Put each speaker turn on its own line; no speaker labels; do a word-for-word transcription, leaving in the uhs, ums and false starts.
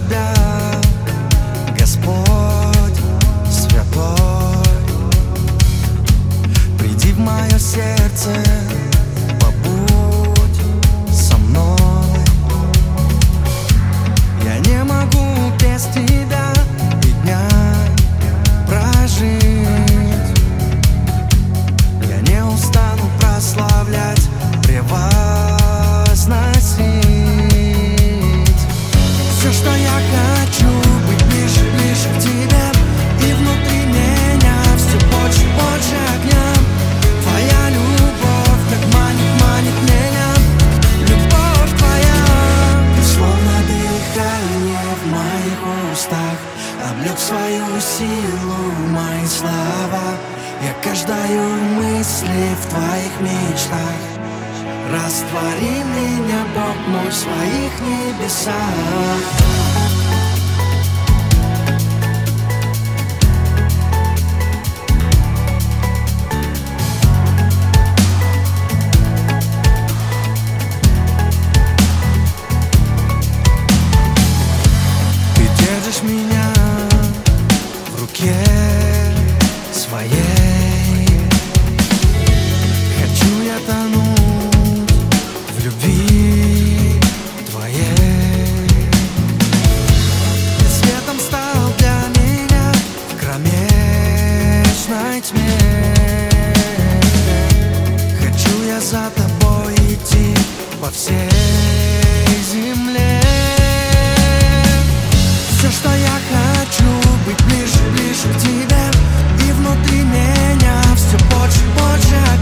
Тебя, Господь святой. Приди в мое сердце, побудь со мной. Я не могу без Тебя и дня прожить. Я не устану прославлять, превозносить. Все, что я хочу, быть ближе, ближе к Тебе. И внутри меня все больше, больше огня. Твоя любовь так манит, манит меня. Любовь Твоя, Ты словно дыхание в моих устах, облёк свою силу мои слова. Я каждую мысли в Твоих мечтах. Раствори меня, Бог мой, в своих небесах. Ты держишь меня в руке своей. Хочу я тонуть в любви Твоей. Ты светом стал для меня в кромешной тьме. Хочу я за Тобой идти по всей земле. Все, что я хочу, быть ближе, ближе к Тебе. И внутри меня все больше, больше